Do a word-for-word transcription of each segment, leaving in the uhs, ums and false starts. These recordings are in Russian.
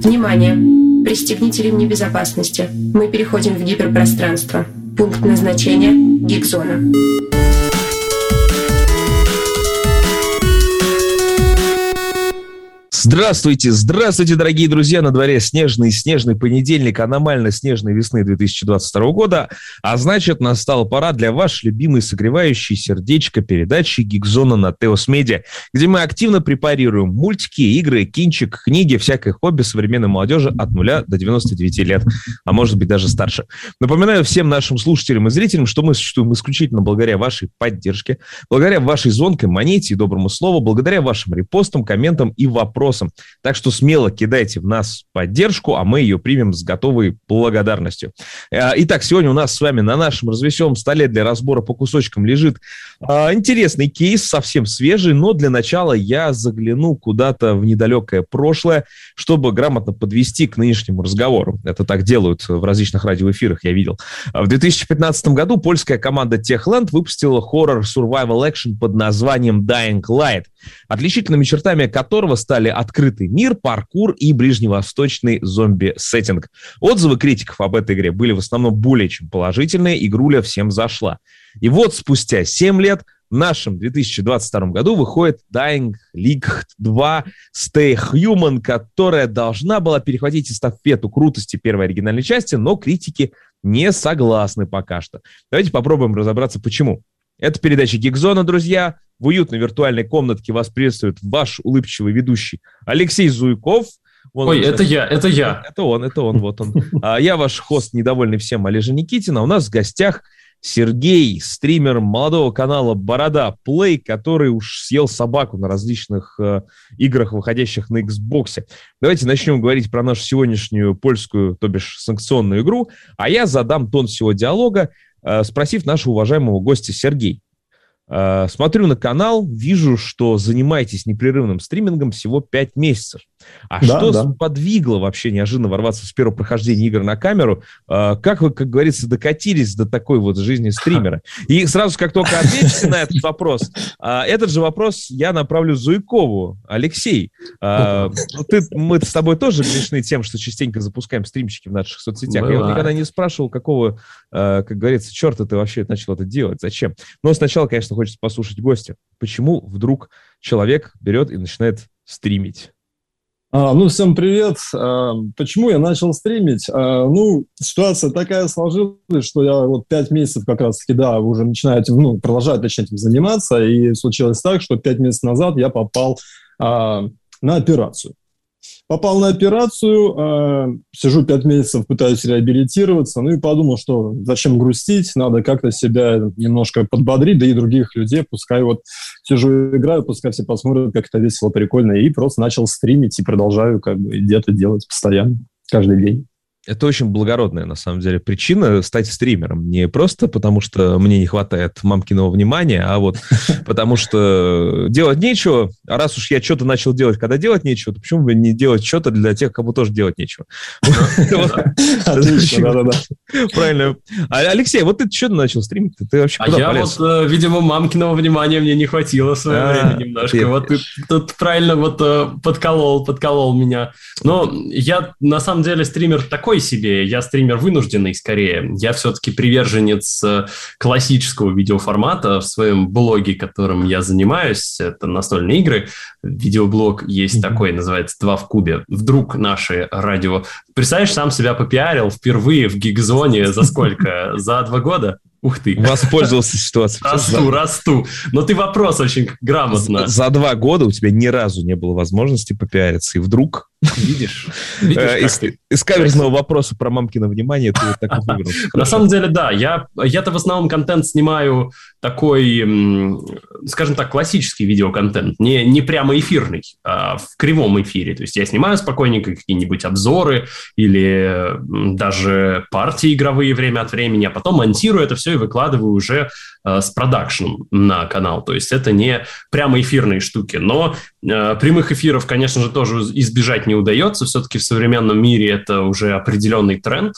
Внимание! Пристегните ремни безопасности. Мы переходим в гиперпространство. Пункт назначения – гиг-зона. Здравствуйте, здравствуйте, дорогие друзья! На дворе снежный, снежный понедельник, аномально снежной весны две тысячи двадцать второго года, а значит, настала пора для вашей любимой согревающей сердечко передачи «Гиг-зона» на Теос Медиа, где мы активно препарируем мультики, игры, кинчик, книги, всякое хобби современной молодежи от нуля до девяноста девяти лет, а может быть даже старше. Напоминаю всем нашим слушателям и зрителям, что мы существуем исключительно благодаря вашей поддержке, благодаря вашей звонкой монете и доброму слову, благодаря вашим репостам, комментам и вопросам. Так что смело кидайте в нас поддержку, а мы ее примем с готовой благодарностью. Итак, сегодня у нас с вами на нашем развеселом столе для разбора по кусочкам лежит интересный кейс, совсем свежий, но для начала я загляну куда-то в недалекое прошлое, чтобы грамотно подвести к нынешнему разговору. Это так делают в различных радиоэфирах, я видел. В две тысячи пятнадцатом году польская команда Techland выпустила хоррор survival action под названием Dying Light, отличительными чертами которого стали открытый мир, паркур и ближневосточный зомби-сеттинг. Отзывы критиков об этой игре были в основном более чем положительные, игруля всем зашла. И вот спустя семь лет в нашем две тысячи двадцать втором году выходит Dying Light два Stay Human, которая должна была перехватить эстафету крутости первой оригинальной части, но критики не согласны пока что. Давайте попробуем разобраться, почему. Это передача «Гиг-зона», друзья. В уютной виртуальной комнатке вас приветствует ваш улыбчивый ведущий Алексей Зуйков. Вон Ой, он, это я, это я. Это он, это он, вот он. А я ваш хост, недовольный всем, Олежа Никитина. У нас в гостях Сергей, стример молодого канала Борода Плей, который уж съел собаку на различных э, играх, выходящих на Xbox. Давайте начнем говорить про нашу сегодняшнюю польскую, то бишь санкционную игру, а я задам тон всего диалога, э, спросив нашего уважаемого гостя Сергей. Э, смотрю на канал, вижу, что занимаетесь непрерывным стримингом всего пять месяцев. А да, что да. сподвигло вообще неожиданно ворваться с первого прохождения игр на камеру? Как вы, как говорится, докатились до такой вот жизни стримера? И сразу, как только ответите на этот вопрос, этот же вопрос я направлю Зуйкову. Алексей, ты, мы с тобой тоже грешны тем, что частенько запускаем стримчики в наших соцсетях. Бывает. Я вот никогда не спрашивал, какого, как говорится, черта ты вообще начал это делать, зачем? Но сначала, конечно, хочется послушать гостя. Почему вдруг человек берет и начинает стримить? А, ну, всем привет. А, почему я начал стримить? А, ну, ситуация такая сложилась, что я вот пять месяцев как раз-таки, да, уже начинаю, ну, продолжаю, точнее, этим заниматься, и случилось так, что пять месяцев назад я попал а, на операцию. Попал на операцию, э, сижу пять месяцев, пытаюсь реабилитироваться, ну и подумал, что зачем грустить, надо как-то себя немножко подбодрить, да и других людей, пускай вот сижу и играю, пускай все посмотрят, как это весело, прикольно, и просто начал стримить и продолжаю как бы где-то делать постоянно, каждый день. Это очень благородная, на самом деле, причина стать стримером. Не просто потому, что мне не хватает мамкиного внимания, а вот потому что делать нечего. А раз уж я что-то начал делать, когда делать нечего, то почему бы не делать что-то для тех, кому тоже делать нечего? Правильно. Алексей, вот ты что начал стримить? Ты вообще куда полез? А я вот, видимо, мамкиного внимания мне не хватило в свое время немножко. Вот ты тут правильно вот подколол, подколол меня. Но я, на самом деле, стример такой себе, я стример вынужденный скорее. Я все-таки приверженец классического видеоформата в своем блоге, которым я занимаюсь. Это настольные игры. Видеоблог есть mm-hmm. такой, называется «Два в кубе». Вдруг наши радио... Представляешь, сам себя попиарил впервые в Гиг-зоне за сколько? За два года? Ух ты. Воспользовался ситуацией. Расту, расту. Но ты вопрос очень грамотно. За, за два года у тебя ни разу не было возможности попиариться, и вдруг... Видишь? Видишь из, из каверзного вопроса про мамкино внимание ты вот так и выиграл. На самом деле, да. Я, я-то в основном контент снимаю такой, скажем так, классический видеоконтент. Не, не прямо эфирный, а в кривом эфире. То есть я снимаю спокойненько какие-нибудь обзоры или даже партии игровые время от времени, а потом монтирую это все и выкладываю уже э, с продакшеном на канал. То есть это не прямо эфирные штуки. Но э, прямых эфиров, конечно же, тоже избежать не удается. Все-таки в современном мире это уже определенный тренд.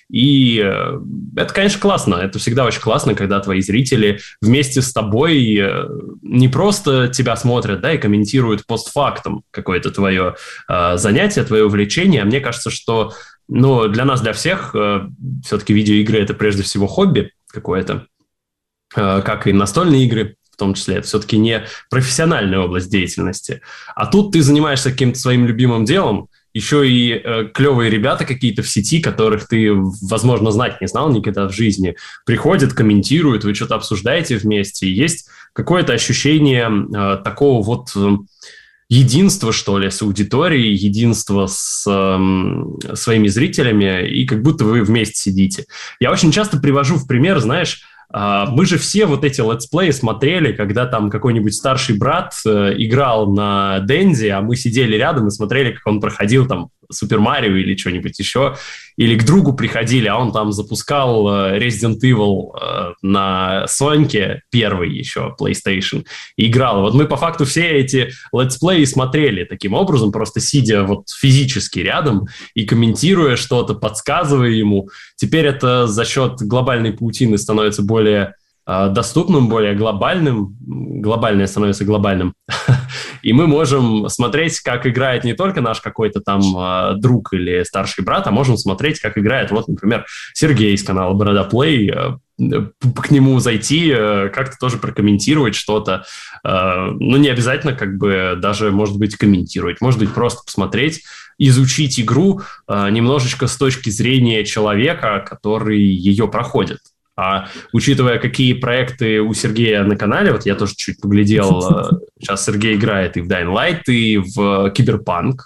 И это, конечно, классно. Это всегда очень классно, когда твои зрители вместе с тобой не просто тебя смотрят, да, и комментируют постфактум какое-то твое э, занятие, твое увлечение. Мне кажется, что ну, для нас, для всех, э, все-таки видеоигры – это прежде всего хобби какое-то, э, как и настольные игры. В том числе, это все-таки не профессиональная область деятельности. А тут ты занимаешься каким-то своим любимым делом, еще и э, клевые ребята какие-то в сети, которых ты, возможно, знать не знал никогда в жизни, приходят, комментируют, вы что-то обсуждаете вместе, и есть какое-то ощущение э, такого вот э, единства, что ли, с аудиторией, единства с э, своими зрителями, и как будто вы вместе сидите. Я очень часто привожу в пример, знаешь, мы же все вот эти летсплеи смотрели, когда там какой-нибудь старший брат э, играл на Денди, а мы сидели рядом и смотрели, как он проходил там Супер Марио или что-нибудь еще. Или к другу приходили, а он там запускал э, Resident Evil э, на Соньке, первый еще PlayStation, и играл. Вот мы по факту все эти летсплеи смотрели таким образом, просто сидя вот физически рядом и комментируя что-то, подсказывая ему. Теперь это за счет глобальной паутины становится более э, доступным, более глобальным. Глобальное становится глобальным. И мы можем смотреть, как играет не только наш какой-то там э, друг или старший брат, а можем смотреть, как играет, вот, например, Сергей из канала Борода Плей, э, к нему зайти, э, как-то тоже прокомментировать что-то. Э, ну, не обязательно как бы даже, может быть, комментировать, может быть, просто посмотреть, изучить игру э, немножечко с точки зрения человека, который ее проходит. А учитывая, какие проекты у Сергея на канале, вот я тоже чуть поглядел, сейчас Сергей играет и в Dying Light, и в Киберпанк,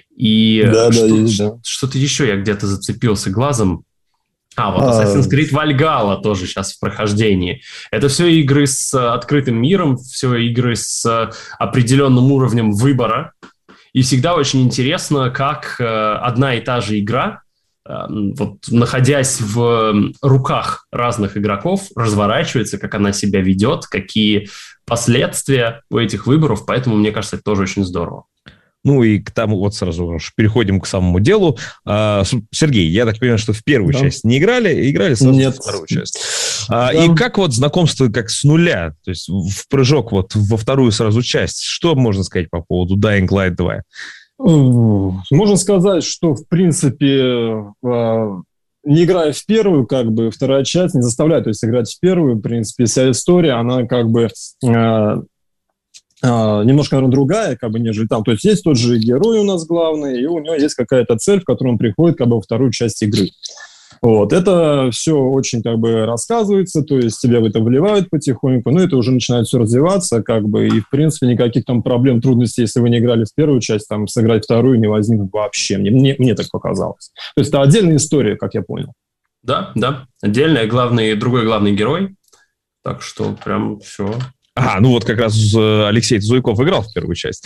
и да, что, да, есть, да. что-то еще я где-то зацепился глазом. А, вот Assassin's Creed Valhalla тоже сейчас в прохождении. Это все игры с открытым миром, все игры с определенным уровнем выбора, и всегда очень интересно, как одна и та же игра, вот, находясь в руках разных игроков, разворачивается, как она себя ведет, какие последствия у этих выборов, поэтому, мне кажется, это тоже очень здорово. Ну и к тому, вот сразу переходим к самому делу. А, Сергей, я так понимаю, что в первую да. часть не играли, играли сразу Нет. во вторую часть. А, да. И как вот знакомство как с нуля, то есть в прыжок вот во вторую сразу часть, что можно сказать по поводу Dying Light два? Можно сказать, что, в принципе, не играя в первую, как бы, вторая часть не заставляет, то есть играть в первую, в принципе, вся история, она как бы немножко, наверное, другая, как бы, нежели там. То есть есть тот же герой у нас главный, и у него есть какая-то цель, в которую он приходит, как бы, во вторую часть игры. Вот. Это все очень, как бы, рассказывается, то есть тебя в это вливают потихоньку, но это уже начинает все развиваться, как бы, и, в принципе, никаких там проблем, трудностей, если вы не играли в первую часть, там, сыграть вторую не возникнет вообще. Мне, мне, мне так показалось. То есть это отдельная история, как я понял. Да, да. Отдельная, главный, другой главный герой. Так что прям все... Ага, ну вот как раз Алексей Зуйков играл в первую часть.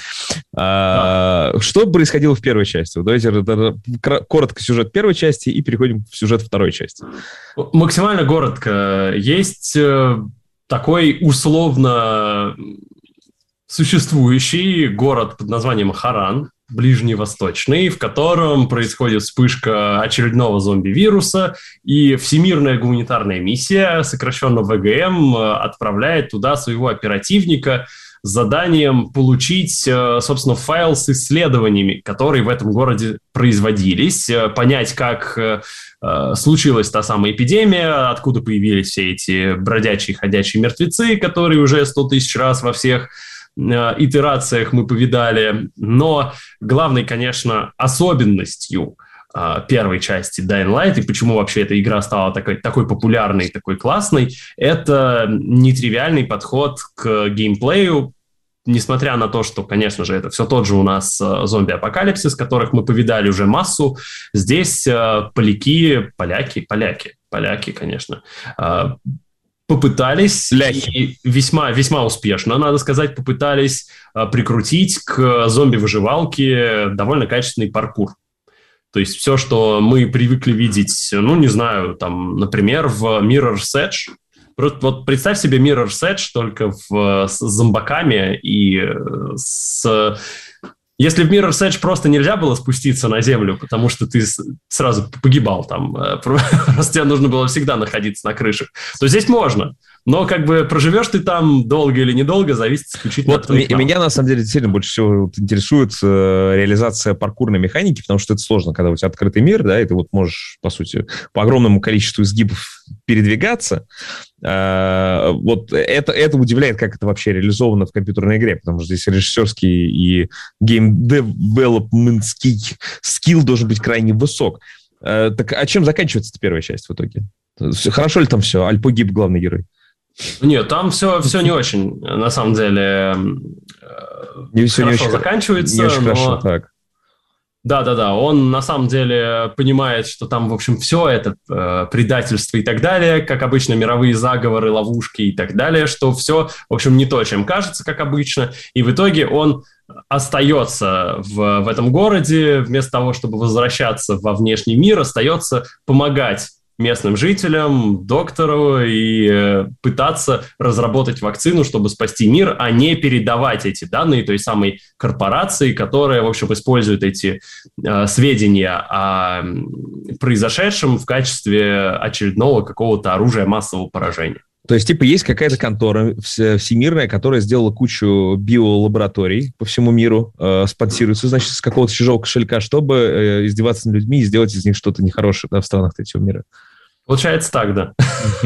А, да. Что происходило в первой части? Давайте коротко сюжет первой части и переходим в сюжет второй части. Максимально коротко. Есть такой условно существующий город под названием Харан, ближневосточный, в котором происходит вспышка очередного зомби-вируса, и Всемирная гуманитарная миссия, сокращенно вэ гэ эм, отправляет туда своего оперативника с заданием получить, собственно, файл с исследованиями, которые в этом городе производились, понять, как случилась та самая эпидемия, откуда появились все эти бродячие, ходячие мертвецы, которые уже сто тысяч раз во всех итерациях мы повидали, но главной, конечно, особенностью э, первой части Dying Light, и почему вообще эта игра стала такой, такой популярной, такой классной, это нетривиальный подход к геймплею, несмотря на то, что, конечно же, это все тот же у нас э, зомби-апокалипсис, которых мы повидали уже массу, здесь э, поляки, поляки, поляки, поляки, конечно, э, попытались, и весьма, весьма успешно, надо сказать, попытались а, прикрутить к зомби-выживалке довольно качественный паркур. То есть все, что мы привыкли видеть, ну, не знаю, там, например, в Mirror's Edge. Просто вот представь себе Mirror's Edge только в, с зомбаками и с Если в Mirror's Edge просто нельзя было спуститься на землю, потому что ты сразу погибал там, просто тебе нужно было всегда находиться на крышах, то здесь можно. Но как бы проживешь ты там долго или недолго, зависит исключительно вот от твоих навыков. Меня, на самом деле, действительно больше всего интересует э, реализация паркурной механики, потому что это сложно, когда у тебя открытый мир, да, и ты вот можешь, по сути, по огромному количеству изгибов передвигаться. Э, вот это, это удивляет, как это вообще реализовано в компьютерной игре, потому что здесь режиссерский и гейм-девелопментский скилл должен быть крайне высок. Э, так а чем заканчивается первая часть в итоге? Хорошо ли там все? Аль погиб главный герой? Нет, там все, все не очень, на самом деле, не все хорошо не очень, заканчивается. Не очень но... хорошо, так. Да-да-да, он на самом деле понимает, что там, в общем, все это э, предательство и так далее, как обычно, мировые заговоры, ловушки и так далее, что все, в общем, не то, чем кажется, как обычно. И в итоге он остается в, в этом городе, вместо того, чтобы возвращаться во внешний мир, остается помогать местным жителям, доктору и э, пытаться разработать вакцину, чтобы спасти мир, а не передавать эти данные той самой корпорации, которая, в общем, использует эти э, сведения о произошедшем в качестве очередного какого-то оружия массового поражения. То есть, типа, есть какая-то контора всемирная, которая сделала кучу биолабораторий по всему миру, э, спонсируется, значит, с какого-то чужого кошелька, чтобы э, издеваться над людьми и сделать из них что-то нехорошее, да, в странах третьего мира. Получается так, да.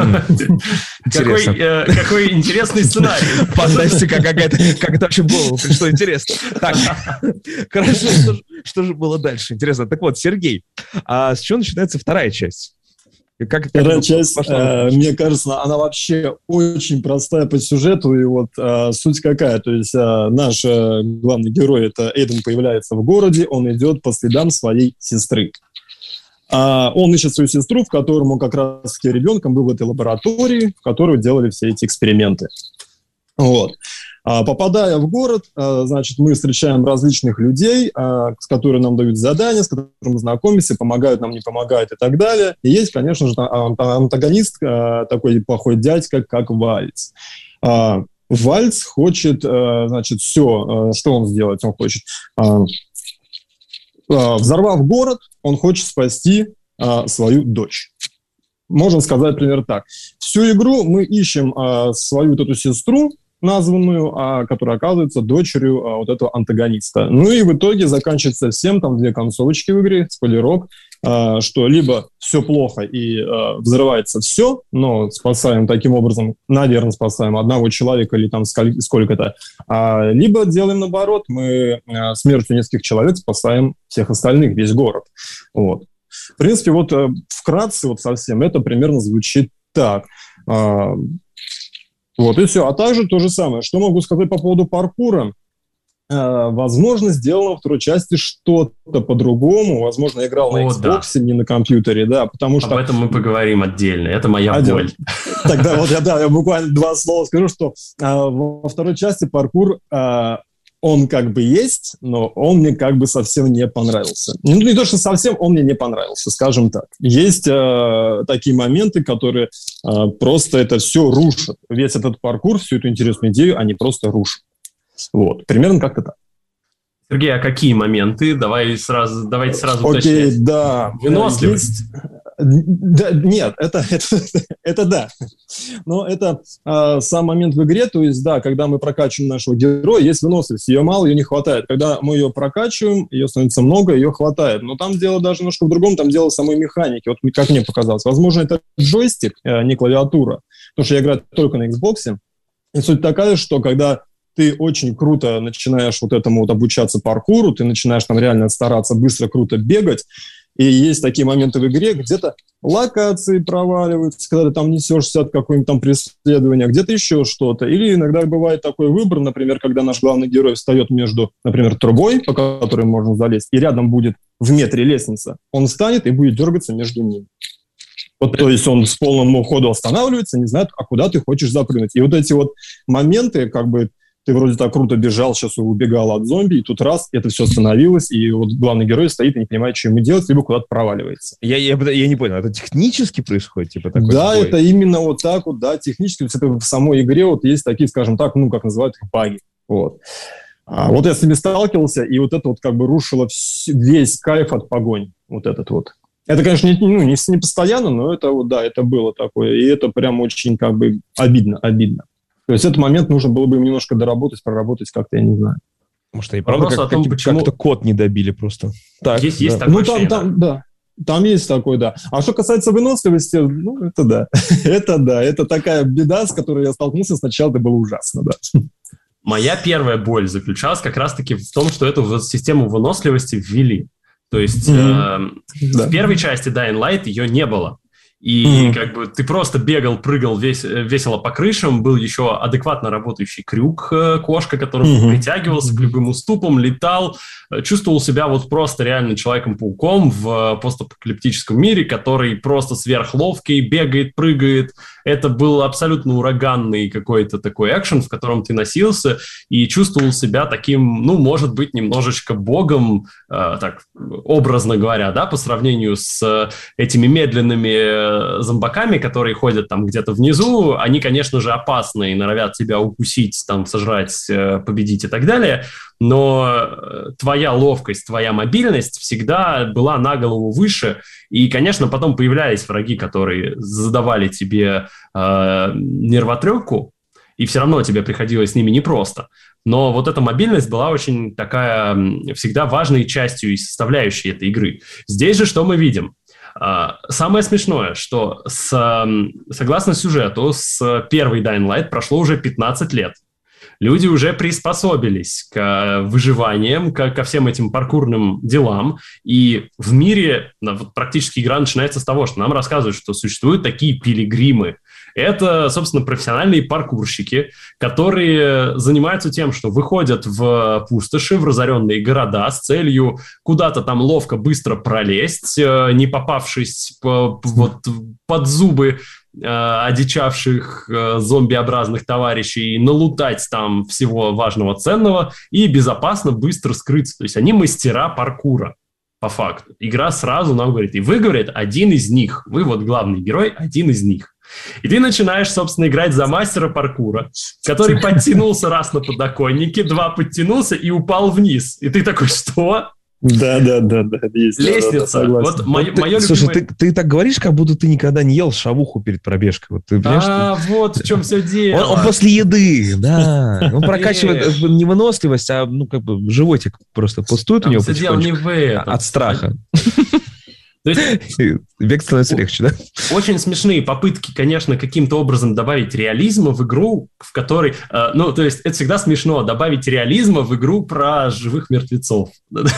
Какой, э, какой интересный сценарий. Фантастика какая-то. Как это вообще в голову пришло? Интересно. Так, хорошо, что же, что же было дальше? Интересно. Так вот, Сергей, а с чего начинается вторая часть? Как, Вторая как часть, э, мне кажется, она вообще очень простая по сюжету, и вот э, суть какая, то есть э, наш э, главный герой, это Эйден, появляется в городе, он идет по следам своей сестры. А он ищет свою сестру, в котором он как раз-таки ребенком был в этой лаборатории, в которой делали все эти эксперименты. Вот. А, попадая в город, а, значит, мы встречаем различных людей, а, с которыми нам дают задания, с которыми мы знакомимся, помогают нам, не помогают и так далее. И есть, конечно же, антагонист, а, такой плохой дядька, как Вальц. А, Вальц хочет, а, значит, все, а, что он сделает? Он хочет... А, а, взорвав город, он хочет спасти а, свою дочь. Можно сказать, примерно так. Всю игру мы ищем а, свою вот эту сестру, названную, а, которая оказывается дочерью а, вот этого антагониста. Ну и в итоге заканчивается всем, там две концовочки в игре, спойлерок, а, что либо все плохо и а, взрывается все, но спасаем таким образом, наверное, спасаем одного человека или там сколь- сколько-то, а, либо делаем наоборот, мы а, смертью нескольких человек спасаем всех остальных, весь город. Вот. В принципе, вот а, вкратце вот совсем это примерно звучит так. А, Вот, и все. А также то же самое. Что могу сказать по поводу паркура? Э, возможно, сделано во второй части что-то по-другому. Возможно, я играл О, на Xbox, да. не на компьютере, да, потому что... Об этом мы поговорим отдельно. Это моя Один. боль. Тогда вот я, да, я буквально два слова скажу, что э, во второй части паркур... Э, он как бы есть, но он мне как бы совсем не понравился. Ну, не то, что совсем, он мне не понравился, скажем так. Есть э, такие моменты, которые э, просто это все рушат. Весь этот паркур, всю эту интересную идею, они просто рушат. Вот, примерно как-то так. Сергей, а какие моменты? Давай сразу, давайте сразу Окей, уточнять. Да. Выносливость? Да, нет, это, это, это да. Но это э, сам момент в игре, то есть, да, когда мы прокачиваем нашего героя, есть выносливость, ее мало, ее не хватает. Когда мы ее прокачиваем, ее становится много, ее хватает. Но там дело даже немножко в другом, там дело в самой механике, вот как мне показалось. Возможно, это джойстик, э, не клавиатура, потому что я играю только на Xbox. И суть такая, что когда ты очень круто начинаешь вот этому вот обучаться паркуру, ты начинаешь там реально стараться быстро, круто бегать, и есть такие моменты в игре, где-то локации проваливаются, когда ты там несешься от какого-нибудь там преследования, где-то еще что-то. Или иногда бывает такой выбор, например, когда наш главный герой встает между, например, трубой, по которой можно залезть, и рядом будет в метре лестница. Он встанет и будет дергаться между ними. Вот, то есть он с полным ходу останавливается, не знает, а куда ты хочешь запрыгнуть. И вот эти вот моменты, как бы, ты вроде так круто бежал, сейчас убегал от зомби, и тут раз, это все остановилось, и вот главный герой стоит и не понимает, что ему делать, либо куда-то проваливается. Я, я, я не понял, это технически происходит? Типа такой да, бой? Это именно вот так вот, да, технически. Это в самой игре вот есть такие, скажем так, ну, как называют их, баги. Вот. А вот я с ними сталкивался, и вот это вот как бы рушило весь кайф от погони. Вот этот вот. Это, конечно, не, ну, не, не постоянно, но это вот, да, это было такое. И это прям очень как бы обидно, обидно. То есть этот момент нужно было бы им немножко доработать, проработать как-то, я не знаю. Может, и правда как, том, как, почему... как-то код не добили просто. Так, есть, да. есть такое ну, там, там, да. Там есть такой, да. А что касается выносливости, ну, это да. это да. Это такая беда, с которой я столкнулся сначала, это было ужасно, да. Моя первая боль заключалась как раз-таки в том, что эту систему выносливости ввели. То есть mm-hmm. э, да. в первой части Dying Light ее не было. И mm-hmm. как бы ты просто бегал, прыгал вес, весело по крышам, был еще адекватно работающий крюк, кошка, который mm-hmm. притягивался к любым уступам, летал, чувствовал себя вот просто реально Человеком-пауком в постапокалиптическом мире, который просто сверхловкий, бегает, прыгает. Это был абсолютно ураганный какой-то такой экшен, в котором ты носился и чувствовал себя таким, ну, может быть, немножечко богом, э, так образно говоря, да, по сравнению с этими медленными зомбаками, которые ходят там где-то внизу. Они, конечно же, опасны и норовят тебя укусить, там, сожрать, победить и так далее. Но твоя ловкость, твоя мобильность всегда была на голову выше. И, конечно, потом появлялись враги, которые задавали тебе э, нервотрепку, и все равно тебе приходилось с ними непросто. Но вот эта мобильность была очень такая всегда важной частью и составляющей этой игры. Здесь же что мы видим? Самое смешное, что с, согласно сюжету, с первой Dying Light прошло уже пятнадцать лет. Люди уже приспособились к выживаниям, к, ко всем этим паркурным делам. И в мире вот, практически игра начинается с того, что нам рассказывают, что существуют такие пилигримы. Это, собственно, профессиональные паркурщики, которые занимаются тем, что выходят в пустоши, в разоренные города с целью куда-то там ловко, быстро пролезть, не попавшись по, вот, под зубы одичавших зомбиобразных товарищей, налутать там всего важного, ценного и безопасно, быстро скрыться. То есть они мастера паркура, по факту. Игра сразу нам говорит, и вы, говорит, один из них. Вы вот главный герой, один из них. И ты начинаешь, собственно, играть за мастера паркура, который подтянулся раз на подоконнике, два подтянулся и упал вниз. И ты такой, что? Да, да, да, да, есть. Лестница. Да, да, вот мое, ты, мое слушай, любимое... ты, ты так говоришь, как будто ты никогда не ел шавуху перед пробежкой. Вот, ты, а, ты... вот в чем все дело. Он, он после еды, да. Он прокачивает не выносливость, а ну как бы животик просто пустует у него все дело не в этом. От страха. То есть, бег становится легче, да? Очень смешные попытки, конечно, каким-то образом добавить реализма в игру, в которой... Э, ну, то есть, это всегда смешно, добавить реализма в игру про живых мертвецов.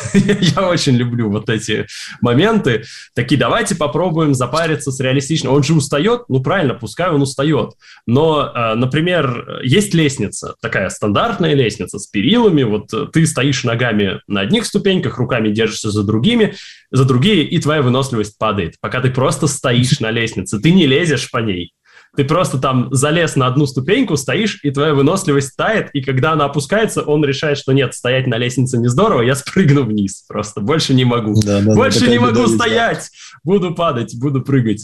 Я очень люблю вот эти моменты. Такие, давайте попробуем запариться с реалистичным. Он же устает? Ну, правильно, пускай он устает. Но, э, например, есть лестница, такая стандартная лестница с перилами. Вот ты стоишь ногами на одних ступеньках, руками держишься за другими, за другие, и твоя выносливость падает. Пока ты просто стоишь на лестнице, ты не лезешь по ней. Ты просто там залез на одну ступеньку, стоишь, и твоя выносливость тает, и когда она опускается, он решает, что нет, стоять на лестнице не здорово, я спрыгну вниз просто, больше не могу. Да, да, больше не могу стоять, буду падать, буду прыгать.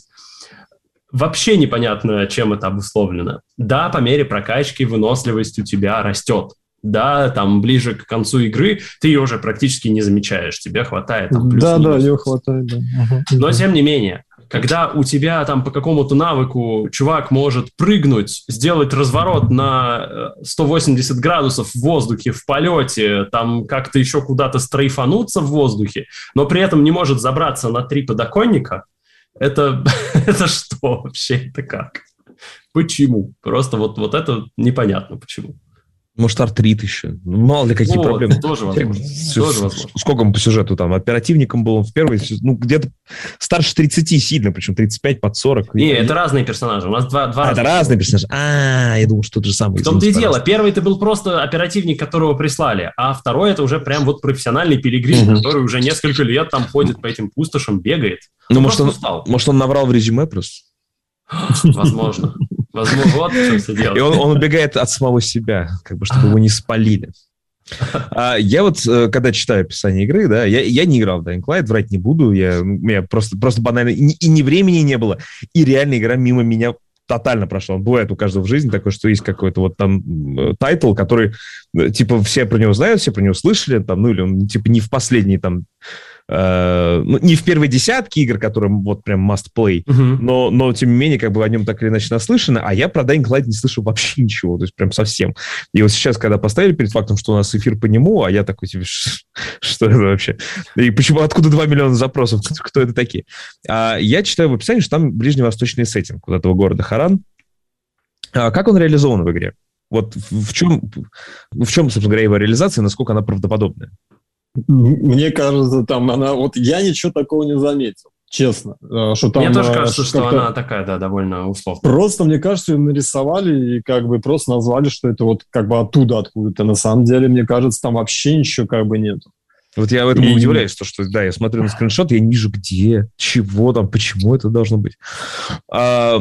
Вообще непонятно, чем это обусловлено. Да, по мере прокачки выносливость у тебя растет. Да, там ближе к концу игры ты ее уже практически не замечаешь, тебе хватает. Там, да, да, ее хватает, да. Угу. Но тем не менее, когда у тебя там по какому-то навыку чувак может прыгнуть, сделать разворот на сто восемьдесят градусов в воздухе, в полете, там как-то еще куда-то стрейфануться в воздухе, но при этом не может забраться на три подоконника, это, это что вообще? Это как? Почему? Просто вот, вот это непонятно почему. Может, артрит еще. Ну, мало ли какие вот, проблемы. Тоже возможно. тоже возможно. Сколько он по сюжету там? Оперативником был он в первой, ну, где-то старше тридцати сильно, причем тридцать пять под сорок. Не, это разные персонажи. У нас два, два а, это разные персонажи. А, я думал, что тот же самый. В том-то и дело. Первый ты был просто оперативник, которого прислали, а второй это уже прям вот профессиональный пилигрим, угу. который уже несколько лет там ходит по этим пустошам, бегает. Ну, может он, может, он наврал в резюме просто? Возможно. Возможно, вот в чем все дело. И он, он убегает от самого себя, как бы, чтобы его не спалили. А я вот, когда читаю описание игры, да, я, я не играл в Dying Light, врать не буду, я, у меня просто, просто банально и, и ни времени не было, и реально игра мимо меня тотально прошла. Бывает у каждого в жизни такое, что есть какой-то вот там тайтл, который, типа, все про него знают, все про него слышали, там, ну, или он, типа, не в последний, там, э, ну, не в первой десятке игр, которые вот прям must play, uh-huh. но, но, тем не менее, как бы о нем так или иначе наслышано, а я про Dying Light не слышал вообще ничего, то есть прям совсем. И вот сейчас, когда поставили перед фактом, что у нас эфир по нему, а я такой, типа, что это вообще? И почему, откуда два миллиона запросов? Кто это такие? А я читаю в описании, что там ближневосточный сеттинг вот этого города Харан. А как он реализован в игре? Вот в чем, в чем, собственно говоря, его реализация, насколько она правдоподобная? Мне кажется, там она... Вот я ничего такого не заметил, честно. Что там, мне тоже кажется, что она такая, да, довольно условная. Просто, мне кажется, ее нарисовали и как бы просто назвали, что это вот как бы оттуда, откуда-то. На самом деле, мне кажется, там вообще ничего как бы нету. Вот я в этом и... удивляюсь, то, что, да, я смотрю на скриншот, я не вижу, где, чего там, почему это должно быть. А,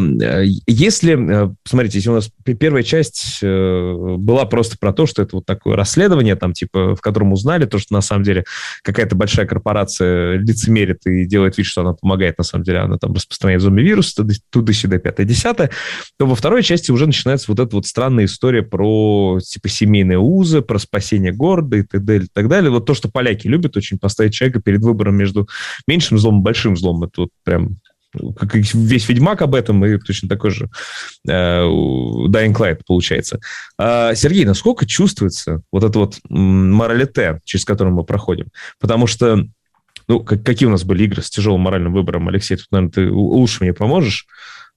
если, смотрите, если у нас первая часть была просто про то, что это вот такое расследование, там, типа, в котором узнали то, что на самом деле какая-то большая корпорация лицемерит и делает вид, что она помогает, на самом деле она там распространяет зомби-вирус, туда-сюда, пятое-десятое, то во второй части уже начинается вот эта вот странная история про, типа, семейные узы, про спасение города и т.д. и так далее. Вот то, что поляки любят очень поставить человека перед выбором между меньшим злом и большим злом. Это вот прям как весь Ведьмак об этом, и точно такой же э, Dying Light получается. А, Сергей, насколько чувствуется вот это вот моралите, через которое мы проходим? Потому что, ну, как, какие у нас были игры с тяжелым моральным выбором? Алексей, тут, наверное, ты лучше мне поможешь.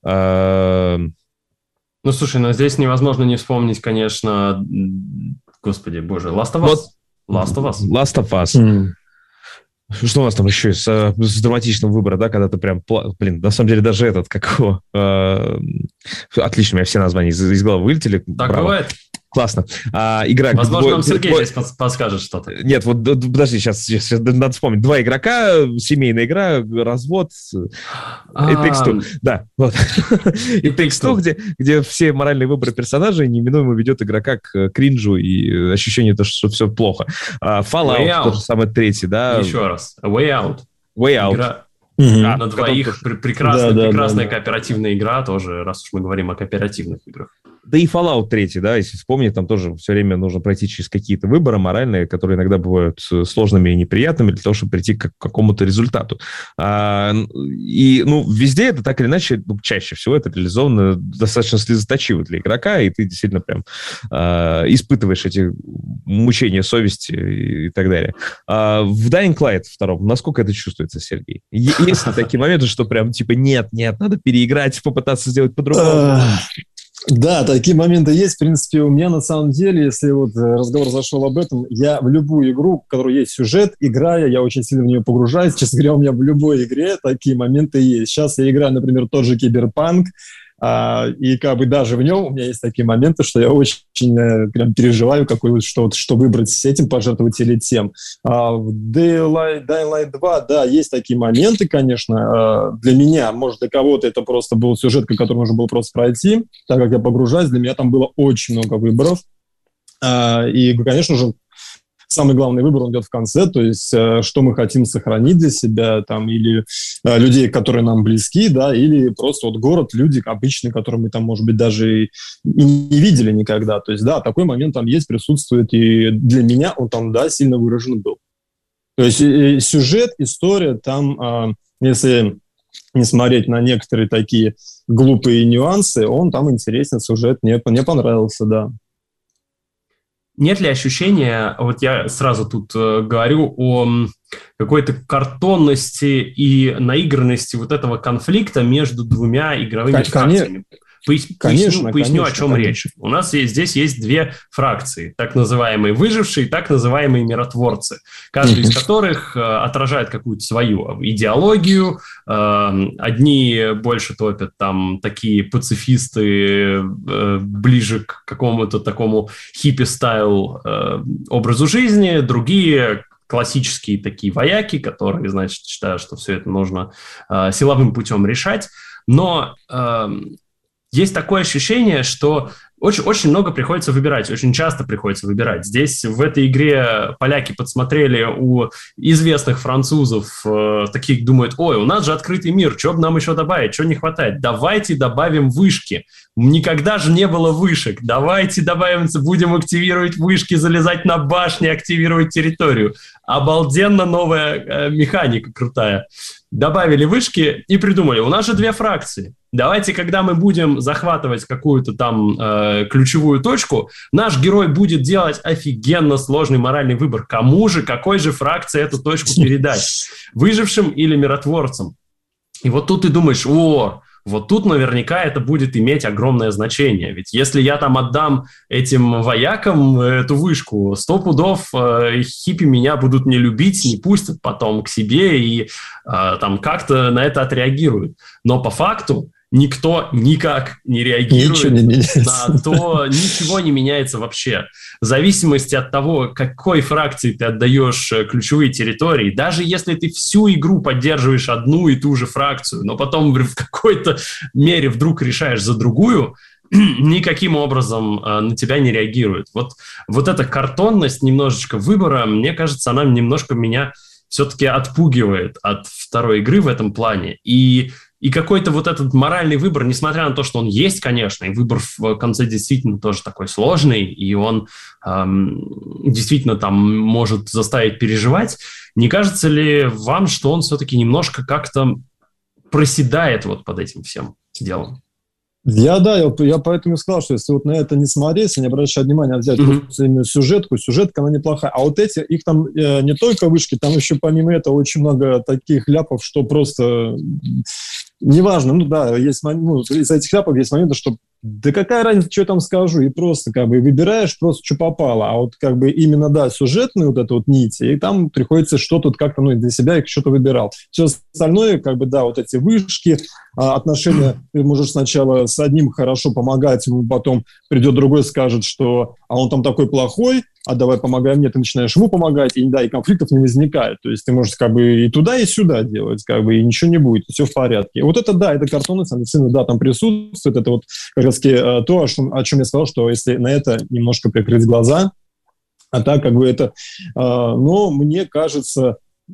А... Ну, слушай, ну здесь невозможно не вспомнить, конечно, господи, боже, Last of Us. Вот. Last of Us. Last of Us. Mm. Что у нас там еще с, с драматичным выбором, да, когда ты прям... Блин, на самом деле даже этот, как его... Э, отлично, у меня все названия из, из головы вылетели. Так Браво. Бывает. Классно. А, игра... Возможно, двое, нам Сергей двое... здесь подскажет что-то. Нет, вот подожди, сейчас, сейчас надо вспомнить. Два игрока, семейная игра, развод, а... It Takes Two. Да, вот. It Takes Two, где, где все моральные выборы персонажей неминуемо ведет игрока к кринжу и ощущению, что все плохо. Fallout, тот же самый третий, да. Еще раз. Way Out. Way Out. Игра... Угу. А, на двоих тоже... прекрасная, да, прекрасная да, да, кооперативная да. игра тоже, раз уж мы говорим о кооперативных играх. Да и Fallout три, да, если вспомнить, там тоже все время нужно пройти через какие-то выборы моральные, которые иногда бывают сложными и неприятными для того, чтобы прийти к какому-то результату. А, и, ну, везде это так или иначе, ну, чаще всего это реализовано достаточно слезоточиво для игрока, и ты действительно прям а, испытываешь эти мучения совести и, и так далее. А, в Dying Light втором, насколько это чувствуется, Сергей? Есть ли такие моменты, что прям типа нет, нет, надо переиграть, попытаться сделать по-другому? Да, такие моменты есть. В принципе, у меня на самом деле, если вот разговор зашел об этом, я в любую игру, в которой есть сюжет, играя, я очень сильно в нее погружаюсь. Честно говоря, у меня в любой игре такие моменты есть. Сейчас я играю, например, тот же Киберпанк, а, и как бы даже в нем у меня есть такие моменты, что я очень прям переживаю, какой, что, что выбрать с этим, пожертвовать или тем. А в Dying Light, Dying Light два, да, есть такие моменты, конечно. А для меня, может, для кого-то это просто был сюжет, который нужно было просто пройти. Так как я погружаюсь, для меня там было очень много выборов. А, и, конечно же, самый главный выбор, он идет в конце, то есть э, что мы хотим сохранить для себя, там, или э, людей, которые нам близки, да, или просто вот город, люди обычные, которые мы там, может быть, даже и не видели никогда. То есть, да, такой момент там есть, присутствует, и для меня он там, да, сильно выражен был. То есть и, и сюжет, история, там, э, если не смотреть на некоторые такие глупые нюансы, он там интересен, сюжет мне, мне понравился, да. Нет ли ощущения, вот я сразу тут э, говорю о какой-то картонности и наигранности вот этого конфликта между двумя игровыми Конечно. фракциями? Пояс, конечно, поясню, поясню конечно, о чем конечно. речь. У нас есть, здесь есть две фракции, так называемые выжившие и так называемые миротворцы, каждый из которых э, отражает какую-то свою идеологию. Э, одни больше топят там такие пацифисты э, ближе к какому-то такому хиппи-стайл э, образу жизни, другие классические такие вояки, которые, значит, считают, что все это нужно э, силовым путем решать. Но... Э, Есть такое ощущение, что Очень, очень много приходится выбирать, очень часто приходится выбирать. Здесь в этой игре поляки подсмотрели у известных французов, э, таких думают, ой, у нас же открытый мир, что бы нам еще добавить, что не хватает? Давайте добавим вышки. Никогда же не было вышек. Давайте добавим, будем активировать вышки, залезать на башни, активировать территорию. Обалденно новая э, механика крутая. Добавили вышки и придумали, у нас же две фракции. Давайте, когда мы будем захватывать какую-то там э, ключевую точку, наш герой будет делать офигенно сложный моральный выбор. Кому же, какой же фракции эту точку передать? Выжившим или миротворцам? И вот тут ты думаешь, о, вот тут наверняка это будет иметь огромное значение. Ведь если я там отдам этим воякам эту вышку, сто пудов э, хиппи меня будут не любить, не пустят потом к себе и э, там как-то на это отреагируют. Но по факту никто никак не реагирует не на то, ничего не меняется вообще. В зависимости от того, какой фракции ты отдаешь ключевые территории, даже если ты всю игру поддерживаешь одну и ту же фракцию, но потом в какой-то мере вдруг решаешь за другую, никаким образом э, на тебя не реагирует. Вот, вот эта картонность немножечко выбора, мне кажется, она немножко меня все-таки отпугивает от второй игры в этом плане. И И какой-то вот этот моральный выбор, несмотря на то, что он есть, конечно, и выбор в конце действительно тоже такой сложный, и он эм, действительно там может заставить переживать, не кажется ли вам, что он все-таки немножко как-то проседает вот под этим всем делом? Я, да, я, я поэтому и сказал, что если вот на это не смотреть, если не обращать внимания, а взять mm-hmm. именно сюжетку, сюжетка, она неплохая. А вот эти, их там э, не только вышки, там еще помимо этого очень много таких ляпов, что просто неважно. Ну да, есть, ну, из этих ляпов есть моменты, что да какая разница, что я там скажу, и просто как бы выбираешь просто, что попало. А вот как бы именно, да, сюжетные вот это вот нити, и там приходится что-то как-то, ну, для себя что-то выбирал. Все остальное, как бы, да, вот эти вышки, отношения, ты можешь сначала с одним хорошо помогать, ему потом придет другой, скажет, что а он там такой плохой, а давай помогаем мне, ты начинаешь ему помогать, и да, и конфликтов не возникает. То есть ты можешь как бы и туда, и сюда делать, как бы, и ничего не будет, все в порядке. Вот это, да, это картонность, она действительно, да, там присутствует, это вот как раз то, о чем, о чем я сказал, что если на это немножко прикрыть глаза, а так как бы это, но мне кажется,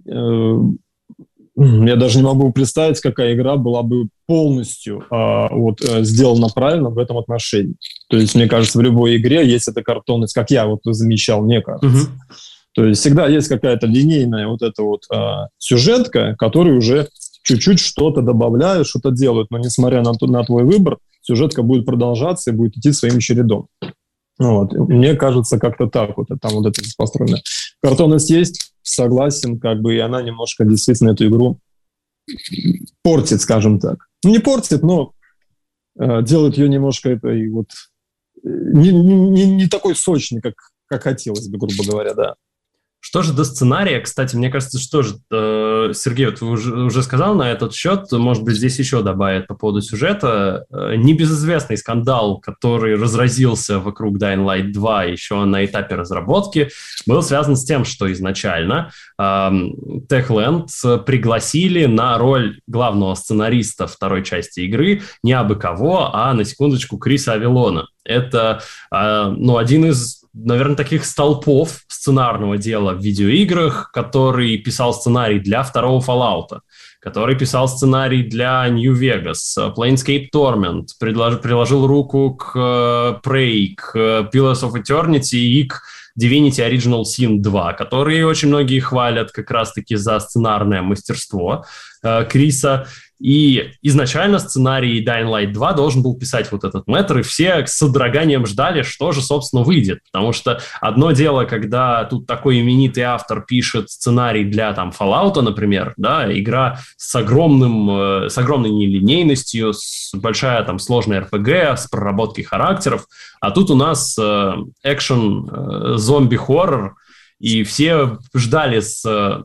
я даже не могу представить, какая игра была бы полностью а, вот, сделана правильно в этом отношении. То есть, мне кажется, в любой игре есть эта картонность, как я вот замечал, мне кажется. Uh-huh. То есть, всегда есть какая-то линейная вот эта вот а, сюжетка, которая уже чуть-чуть что-то добавляет, что-то делает. Но, несмотря на, на твой выбор, сюжетка будет продолжаться и будет идти своим чередом. Вот. Мне кажется, как-то так вот, там вот это построено. Картонность есть, согласен, как бы, и она немножко действительно эту игру портит, скажем так. Ну, не портит, но э, делает ее немножко этой вот не, не, не такой сочной, как, как хотелось бы, грубо говоря, да. Что же до сценария, кстати, мне кажется, что же, э, Сергей, вот вы уже, уже сказал на этот счет, может быть, здесь еще добавят по поводу сюжета. Э, небезызвестный скандал, который разразился вокруг Dying Light два еще на этапе разработки, был связан с тем, что изначально э, Techland пригласили на роль главного сценариста второй части игры не абы кого, а, на секундочку, Криса Авилона. Это э, ну, один из, наверное, таких столпов сценарного дела в видеоиграх, который писал сценарий для второго Fallout, который писал сценарий для New Vegas, Planescape Torment, предлож, приложил руку к uh, Prey, к uh, Pillars of Eternity и к Divinity Original Sin два, которые очень многие хвалят как раз-таки за сценарное мастерство uh, Криса. И изначально сценарий Dying Light два должен был писать вот этот мэтр, и все с содроганием ждали, что же, собственно, выйдет. Потому что одно дело, когда тут такой именитый автор пишет сценарий для там Fallout, например, да, игра с огромным, с огромной нелинейностью, с большая там сложная эр пи джи, с проработкой характеров, а тут у нас э, экшен, э, зомби-хоррор, и все ждали с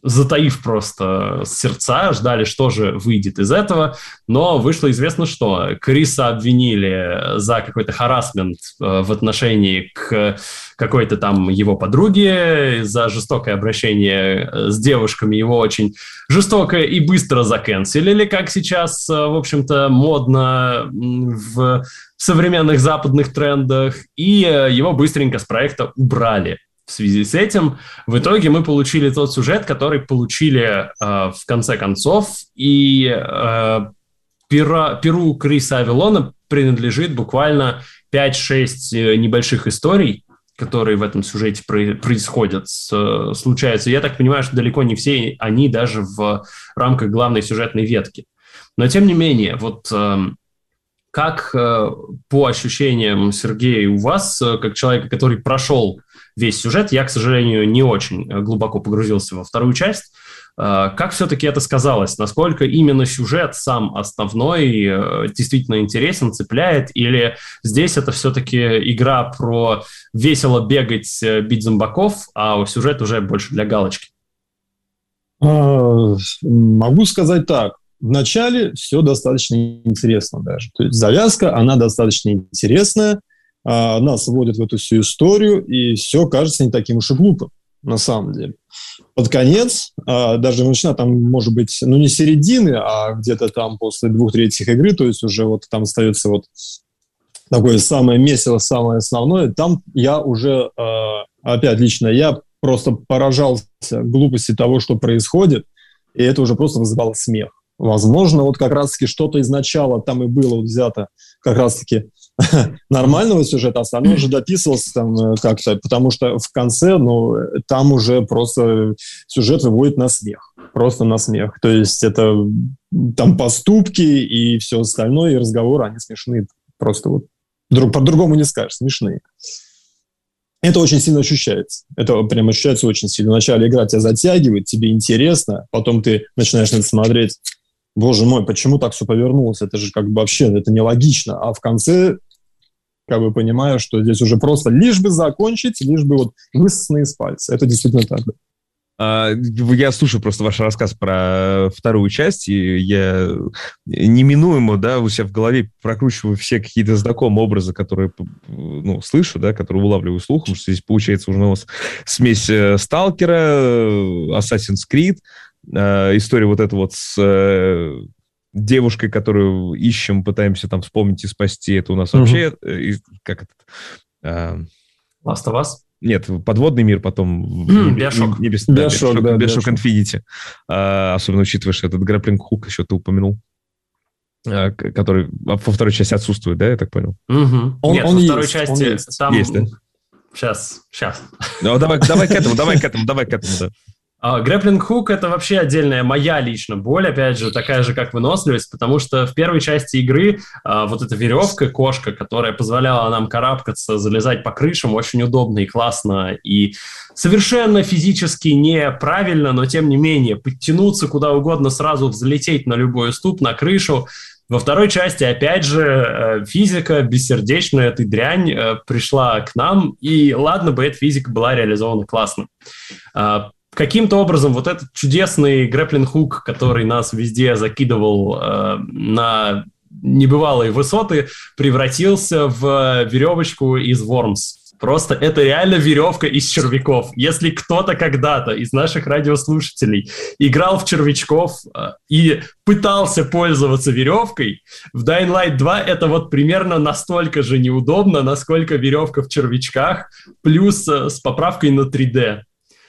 затаив просто сердца, ждали, что же выйдет из этого, но вышло известно, что Криса обвинили за какой-то харассмент в отношении к какой-то там его подруге, за жестокое обращение с девушками, его очень жестокое и быстро заканцелили, как сейчас, в общем-то, модно в современных западных трендах, и его быстренько с проекта убрали. В связи с этим в итоге мы получили тот сюжет, который получили э, в конце концов, и э, пера, перу Криса Авилона принадлежит буквально пять-шесть небольших историй, которые в этом сюжете про- происходят, с, случаются. Я так понимаю, что далеко не все они даже в рамках главной сюжетной ветки. Но тем не менее, вот э, как э, по ощущениям, Сергей, у вас, э, как человека, который прошел весь сюжет, я, к сожалению, не очень глубоко погрузился во вторую часть. Как все-таки это сказалось? Насколько именно сюжет сам основной действительно интересен, цепляет? Или здесь это все-таки игра про весело бегать, бить зомбаков, а сюжет уже больше для галочки? Могу сказать так. Вначале все достаточно интересно даже. То есть завязка, она достаточно интересная. Нас вводят в эту всю историю, и все кажется не таким уж и глупым, на самом деле. Под конец, даже начиная там, может быть, ну не середины, а где-то там после двух третьих игры, то есть уже вот там остается вот такое самое месиво, самое основное, там я уже, опять лично я просто поражался глупости того, что происходит, и это уже просто вызывало смех. Возможно, вот как раз-таки что-то изначально там и было вот взято как раз-таки нормального сюжета, остальное уже дописывался там как-то, потому что в конце, ну, там уже просто сюжет выводит на смех, просто на смех. То есть это там поступки и все остальное, и разговоры, они смешные, просто вот друг, по-другому не скажешь, смешные. Это очень сильно ощущается. Это прям ощущается очень сильно. Вначале игра тебя затягивает, тебе интересно, потом ты начинаешь на это смотреть. Боже мой, почему так все повернулось? Это же как бы вообще, это нелогично. А в конце, как бы понимаю, что здесь уже просто лишь бы закончить, лишь бы вот высосаны из пальца. Это действительно так. Я слушаю просто ваш рассказ про вторую часть, и я неминуемо, да, у себя в голове прокручиваю все какие-то знакомые образы, которые, ну, слышу, да, которые улавливаю слухом, что здесь получается уже у нас смесь Сталкера, Assassin's Creed, история вот эта вот с э, девушкой, которую ищем, пытаемся там вспомнить и спасти. Это у нас вообще... Э, как это? Э, Last of Us? Нет, подводный мир потом... Mm, Bioshock. Небес, да, Bioshock, да, Bioshock Infinity. А, особенно учитывая, что этот грэпплинг-хук еще ты упомянул, а, который во второй части отсутствует, да, я так понял? Mm-hmm. Он, Нет, он во есть, второй части есть. там... Есть, да? Сейчас, сейчас. Ну, давай, давай к этому, давай к этому, давай к этому, да. Грэпплинг-хук — это вообще отдельная моя лично боль, опять же, такая же, как выносливость, потому что в первой части игры а, вот эта веревка, кошка, которая позволяла нам карабкаться, залезать по крышам, очень удобно и классно, и совершенно физически неправильно, но тем не менее подтянуться куда угодно, сразу взлететь на любой уступ, на крышу. Во второй части, опять же, физика бессердечная, эта дрянь пришла к нам, и ладно бы эта физика была реализована классно. Каким-то образом вот этот чудесный грэпплинг-хук, который нас везде закидывал э, на небывалые высоты, превратился в веревочку из Worms. Просто это реально веревка из червяков. Если кто-то когда-то из наших радиослушателей играл в червячков э, и пытался пользоваться веревкой, в Dying Light два это вот примерно настолько же неудобно, насколько веревка в червячках, плюс э, с поправкой на три дэ.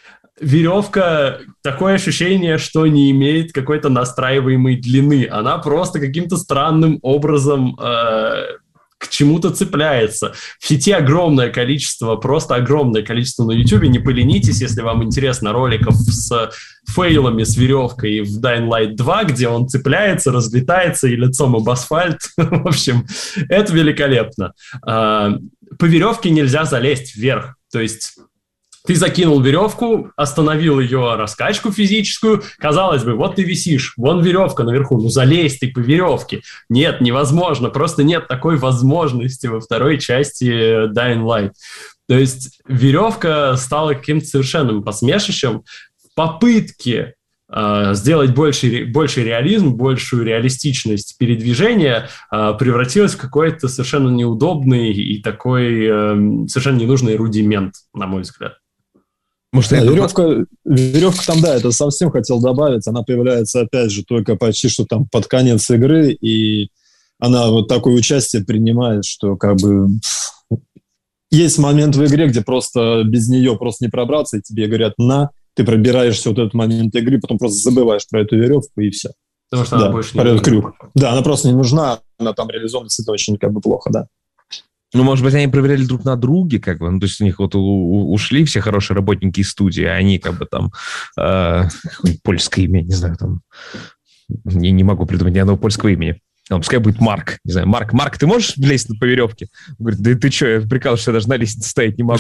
Веревка, такое ощущение, что не имеет какой-то настраиваемой длины. Она просто каким-то странным образом э, к чему-то цепляется. В сети огромное количество, просто огромное количество на YouTube. Не поленитесь, если вам интересно, роликов с фейлами с веревкой в Dying Light два, где он цепляется, разлетается и лицом об асфальт. В общем, это великолепно. Э, по веревке нельзя залезть вверх. То есть... Ты закинул веревку, остановил ее раскачку физическую, казалось бы, вот ты висишь, вон веревка наверху, ну залезь ты по веревке. Нет, невозможно, просто нет такой возможности во второй части Dying Light. То есть веревка стала каким-то совершенным посмешищем. попытки сделать больший, больший реализм, большую реалистичность передвижения превратилась в какой-то совершенно неудобный и такой совершенно ненужный рудимент, на мой взгляд. Может, да, веревка, веревка там, да, это совсем хотел добавить, она появляется, опять же, только почти что там под конец игры, и она вот такое участие принимает, что как бы есть момент в игре, где просто без нее просто не пробраться, и тебе говорят «на», ты пробираешься вот этот момент игры, потом просто забываешь про эту веревку, и все. Потому что да, она больше не нужна. Крюк. Да, она просто не нужна, она там реализована, это очень как бы плохо, да. Ну, может быть, они проверяли друг на друге, как бы, ну, то есть у них вот у, у, ушли все хорошие работники из студии, а они как бы там, э, польское имя, не знаю, там, не, не могу придумать ни одного польского имени. Он, пускай будет Марк, не знаю, Марк, Марк, ты можешь лезть по веревке? Он говорит, да ты что, я прикалываюсь, что я даже на лестнице стоять не могу.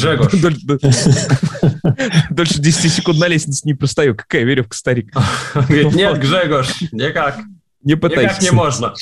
Дольше десяти секунд на лестнице не простою. Какая веревка, старик? Говорит, нет, Гжегош, никак. Не пытайся. Никак не можно.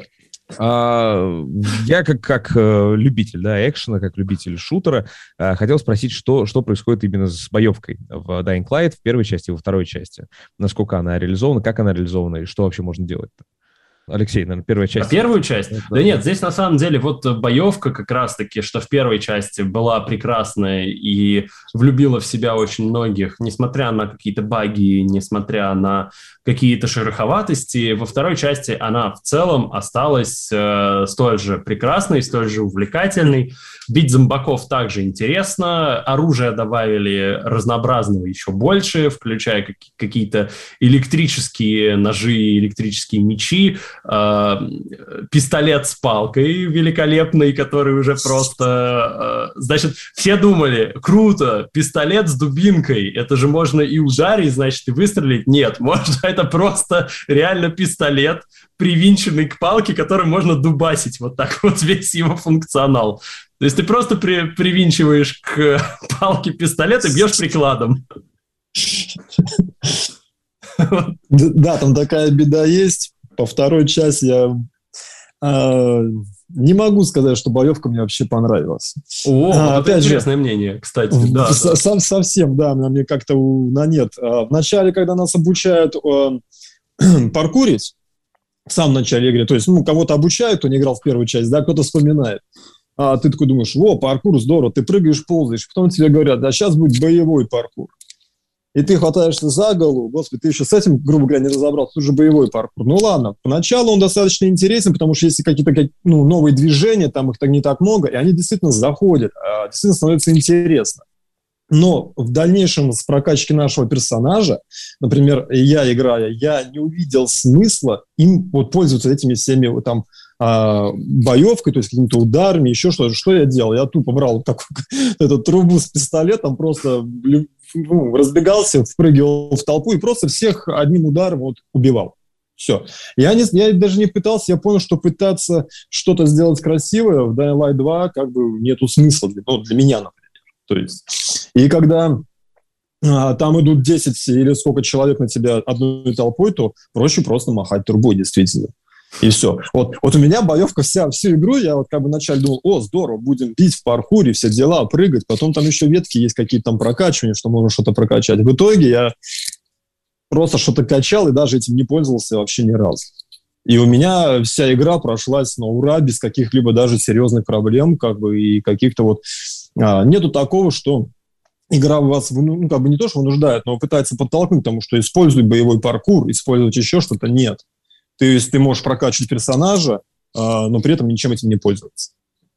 Я как, как любитель, да, экшена, как любитель шутера, хотел спросить, что, что происходит именно с боевкой в Dying Light в первой части и во второй части. Насколько она реализована, как она реализована и что вообще можно делать-то? Алексей, наверное, первая часть. А первую часть? Да, да нет, здесь на самом деле вот боевка как раз-таки, что в первой части была прекрасная и влюбила в себя очень многих, несмотря на какие-то баги, несмотря на какие-то шероховатости. Во второй части она в целом осталась э, столь же прекрасной, столь же увлекательной. Бить зомбаков также интересно. Оружия добавили разнообразного еще больше, включая как- какие-то электрические ножи, электрические мечи. Э, пистолет с палкой великолепный, который уже просто... Э, значит, все думали, круто, пистолет с дубинкой, это же можно и ударить, значит, и выстрелить. Нет, можно, это просто реально пистолет, привинченный к палке, который можно дубасить. Вот так вот весь его функционал. То есть ты просто при, привинчиваешь к палке пистолет и бьешь прикладом. Да, там такая беда есть. По второй части я э, не могу сказать, что боевка мне вообще понравилась. О, а, вот это интересное же, мнение, кстати. Да, со- да. Совсем, да, мне как-то на нет. Вначале, когда нас обучают э, паркурить, в самом начале игры, то есть, ну, кого-то обучают, кто не играл в первую часть, да, кто-то вспоминает. А ты такой думаешь, о, паркур, здорово, ты прыгаешь, ползаешь. Потом тебе говорят, да, сейчас будет боевой паркур. И ты хватаешься за голову, господи, ты еще с этим, грубо говоря, не разобрался, тут же боевой паркур. Ну ладно, поначалу он достаточно интересен, потому что есть какие-то ну, новые движения, там их не так много, и они действительно заходят, действительно становится интересно. Но в дальнейшем с прокачки нашего персонажа, например, я играя, я не увидел смысла им вот пользоваться этими всеми вот, там боевкой, то есть какими-то ударами, еще что-то. Что я делал? Я тупо брал вот такую эту трубу с пистолетом, просто ну, разбегался, впрыгивал в толпу и просто всех одним ударом вот убивал. Все. Я, не, я даже не пытался, я понял, что пытаться что-то сделать красивое в Dying Light два как бы нету смысла, для, ну, для меня, например. То есть, и когда а, там идут десять или сколько человек на тебя одной толпой, то проще просто махать трубой, действительно. И все. Вот, вот у меня боевка вся, всю игру, я вот как бы вначале думал, о, здорово, будем бить в паркуре, все дела, прыгать, потом там еще ветки есть, какие-то там прокачивания, что можно что-то прокачать. В итоге я просто что-то качал и даже этим не пользовался вообще ни разу. И у меня вся игра прошлась на ура, без каких-либо даже серьезных проблем, как бы, и каких-то вот... А, нету такого, что игра вас, ну, как бы не то, что вынуждает, но пытается подтолкнуть к тому, что используй боевой паркур, использовать еще что-то, нет. То есть ты можешь прокачивать персонажа, но при этом ничем этим не пользоваться.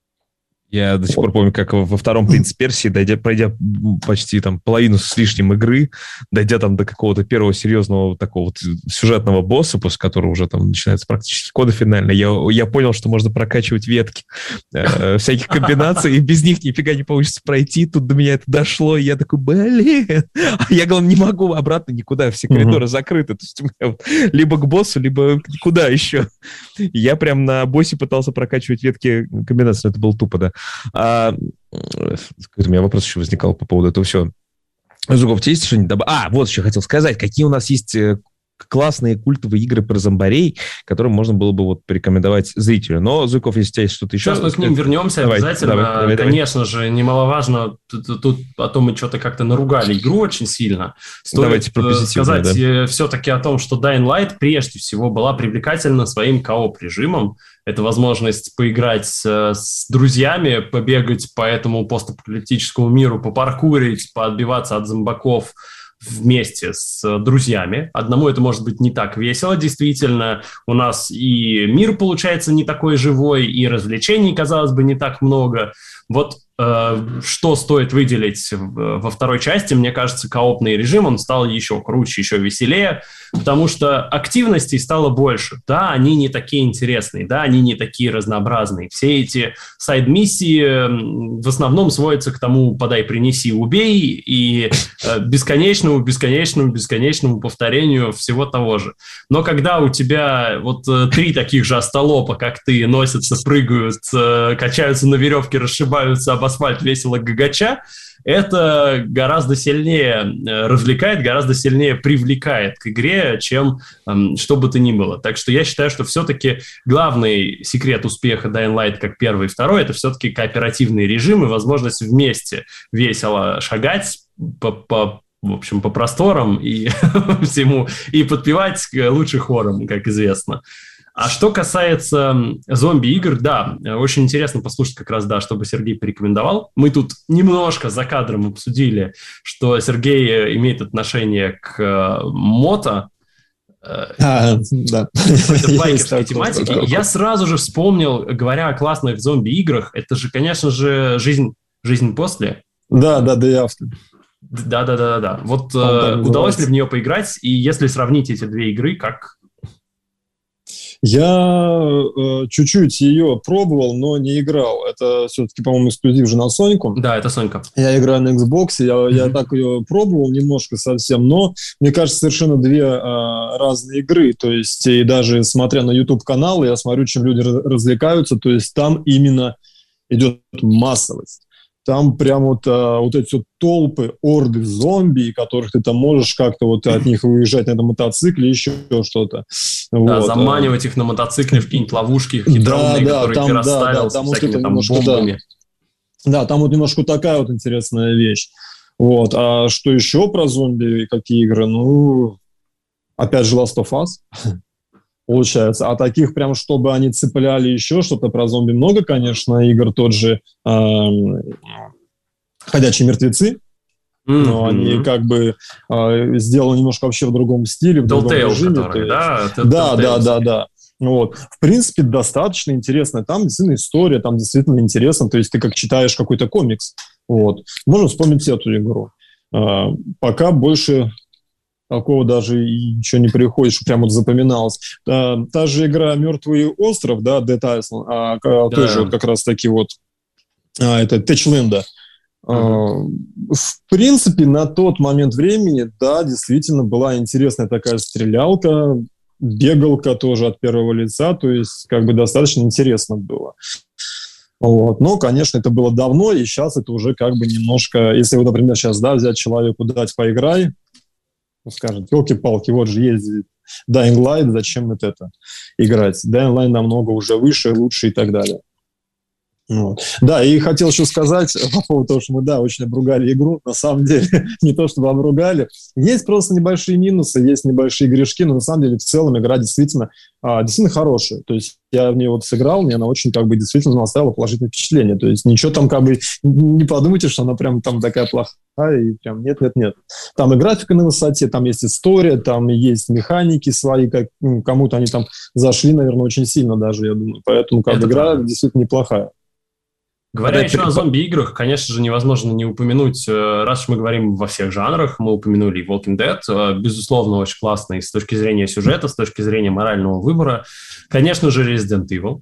Я до сих пор помню, как во втором «Принце Персии», дойдя, пройдя почти там половину с лишним игры, дойдя там до какого-то первого серьезного такого вот сюжетного босса, после которого уже там начинается практически кода финальная, я, я понял, что можно прокачивать ветки э, всяких комбинаций, и без них нифига не получится пройти. Тут до меня это дошло, и я такой, блин. А я, главное, не могу обратно никуда, все коридоры закрыты. То есть у меня вот либо к боссу, либо куда еще. Я прям на боссе пытался прокачивать ветки комбинации, это было тупо, да. А, у меня вопрос еще возникал по поводу этого всего. Зубов, тебе есть что-нибудь добавить? А, вот еще хотел сказать, какие у нас есть классные культовые игры про зомбарей, которые можно было бы вот порекомендовать зрителю. Но, Зуйков, если у тебя есть что-то еще... Сейчас мы к ним вернемся давай, обязательно. Давай, давай, Конечно давай. же, немаловажно, тут, тут а то мы что-то как-то наругали игру очень сильно. Стоит Давайте про сказать да. все-таки о том, что Dying Light прежде всего была привлекательна своим кооп-режимом. Это возможность поиграть с друзьями, побегать по этому постапокалиптическому миру, попаркурить, поотбиваться от зомбаков вместе с друзьями. Одному это может быть не так весело, действительно. У нас и мир получается не такой живой, и развлечений, казалось бы, не так много. Вот э, что стоит выделить во второй части, мне кажется, коопный режим, он стал еще круче, еще веселее, потому что активностей стало больше. Да, они не такие интересные, да, они не такие разнообразные. Все эти сайд-миссии в основном сводятся к тому «подай, принеси, убей» и э, бесконечному, бесконечному, бесконечному повторению всего того же. Но когда у тебя вот э, три таких же остолопа, как ты, носятся, прыгают, э, качаются на веревке, расшибаются об асфальт весело гагача, это гораздо сильнее развлекает, гораздо сильнее привлекает к игре, чем эм, что бы то ни было. Так что я считаю, что все-таки главный секрет успеха Dying Light как первый и второй, это все-таки кооперативный режим и возможность вместе весело шагать по, по в общем, по просторам и всему, и подпевать лучше хором, как известно. А что касается зомби-игр, да, очень интересно послушать как раз, да, что бы Сергей порекомендовал. Мы тут немножко за кадром обсудили, что Сергей имеет отношение к мото, а, да. какой-то байкерской тематики. Я сразу же вспомнил, говоря о классных зомби-играх, это же, конечно же, жизнь, жизнь после. Да, да, да, я автор. Да, да, да, да, да. Вот э, удалось ли в нее поиграть? И если сравнить эти две игры, как... Я э, чуть-чуть ее пробовал, но не играл. Это все-таки, по-моему, эксклюзив же на Соньку. Да, это Сонька. Я играю на Xbox, я, mm-hmm. я так ее пробовал немножко совсем, но, мне кажется, совершенно две э, разные игры. То есть, и даже смотря на YouTube-каналы, я смотрю, чем люди развлекаются, то есть там именно идет массовость. Там прям вот, а, вот эти вот толпы, орды зомби, которых ты там можешь как-то вот от них выезжать на этом мотоцикле, еще что-то. Да, вот. Заманивать их на мотоцикле в какие-нибудь ловушки хитроумные, да, которые да, ты там, расставил да, да, там с вот всякими там немножко, бомбами. Да. да, там вот немножко такая вот интересная вещь. Вот. А что еще про зомби, какие игры? Ну, опять же, Last of Us. Получается. А таких прям, чтобы они цепляли еще что-то про зомби много, конечно, игр. Тот же э, «Ходячие мертвецы». Mm-hmm. Но они как бы э, сделаны немножко вообще в другом стиле, в другом режиме. Который, да, да, да, да, да. Вот. В принципе, достаточно интересно. Там действительно история, там действительно интересно. То есть ты как читаешь какой-то комикс. Вот. Можно вспомнить эту игру. Э, пока больше... Такого даже и ничего не приходит, что прям вот запоминалось. А, та же игра «Мертвый остров», да, Dead Island, а, да. тоже вот как раз таки вот а, это Тэчленда. Uh-huh. А, в принципе, на тот момент времени, да, действительно была интересная такая стрелялка, бегалка тоже от первого лица, то есть как бы достаточно интересно было. Вот. Но, конечно, это было давно, и сейчас это уже как бы немножко... Если, вот, например, сейчас, да, взять человеку, дать поиграй, скажет, елки-палки, вот же есть Dying Light, зачем вот это играть? Dying Light намного уже выше, лучше и так далее. Вот. Да, и хотел еще сказать по поводу того, что мы, да, очень обругали игру. На самом деле, не то, чтобы обругали. Есть просто небольшие минусы, есть небольшие грешки, но на самом деле в целом игра действительно, а, действительно хорошая. То есть я в нее вот сыграл, мне она очень как бы действительно оставила положительное впечатление. То есть ничего там как бы, не подумайте, что она прям там такая плохая, и прям нет-нет-нет. Там и графика на высоте, там есть история, там есть механики свои, как, ну, кому-то они там зашли, наверное, очень сильно даже, я думаю. Поэтому как бы игра правда. Действительно неплохая. Говоря еще о зомби-играх, конечно же, невозможно не упомянуть, раз уж мы говорим во всех жанрах, мы упомянули и Walking Dead, безусловно, очень классный с точки зрения сюжета, с точки зрения морального выбора. Конечно же, Resident Evil.